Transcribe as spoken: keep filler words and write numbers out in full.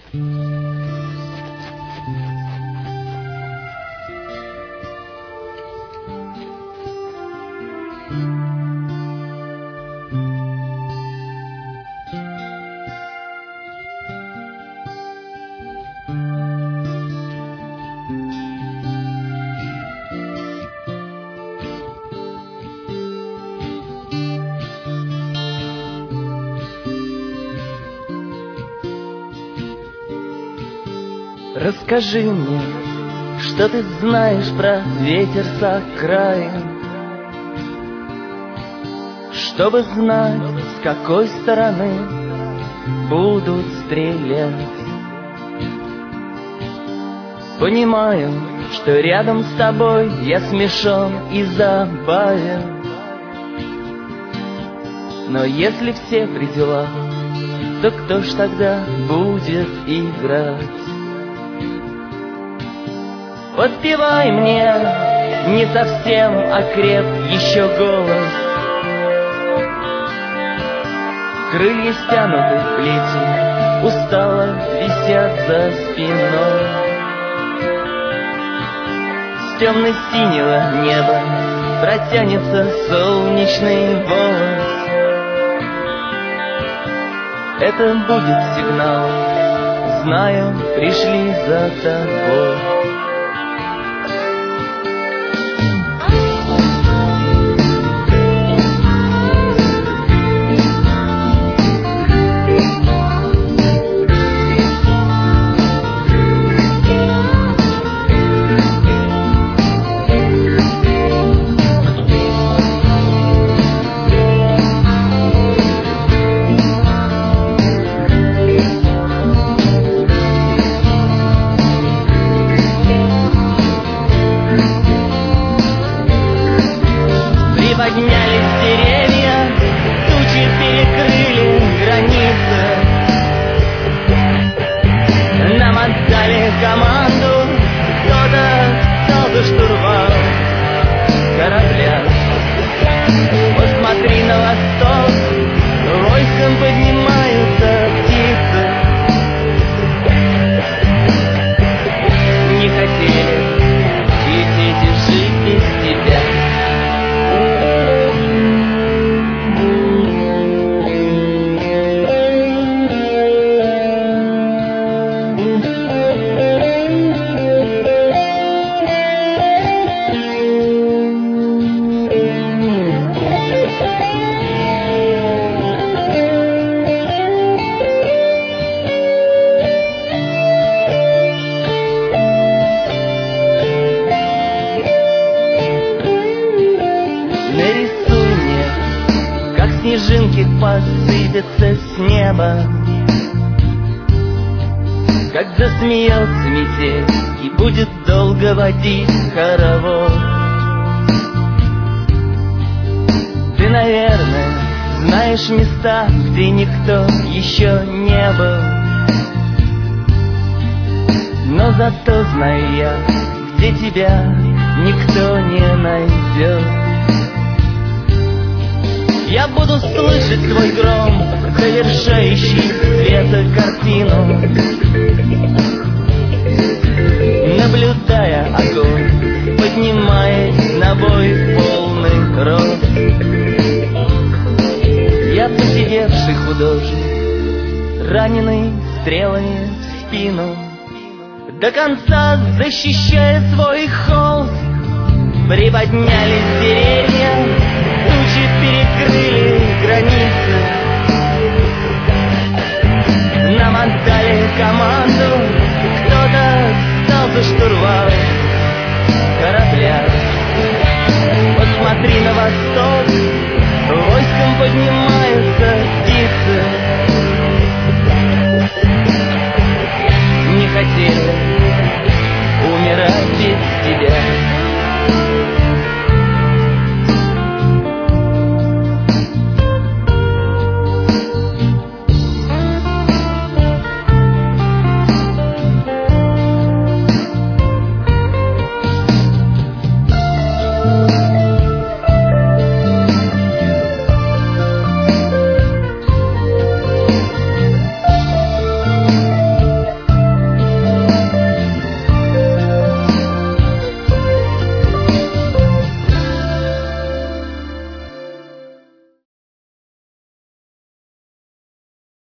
Расскажи мне, что ты знаешь про ветер с окраин, чтобы знать, с какой стороны будут стрелять. Понимаю, что рядом с тобой я смешон и забавен, но если все при делах, то кто ж тогда будет играть? Подпевай мне, не совсем окреп еще голос. Крылья стянуты в плети, устало висят за спиной. С темно-синего неба протянется солнечный волос. Это будет сигнал, знаю, пришли за тобой. Поднялись деревья, тучи перекрыли границы. Нам отдали команду, кто-то взял за штурвал корабля. Посмотри на восток, войском поднимаются птицы. Не хотели лететь и жить без тебя. Нарисуй мне, как снежинки посыпятся с неба, как засмеется метель и будет долго водить хоровод. Ты, наверное, знаешь места, где никто еще не был, но зато знаю я, где тебя никто не найдет. Я буду слышать твой гром, завершающий светокартину, наблюдая огонь, поднимаясь на бой полный рост. Я посидевший художник, раненый стрелами в спину, до конца защищая свой холст. Приподнялись деревья, тучи перекрыли границы. Нам отдали команду,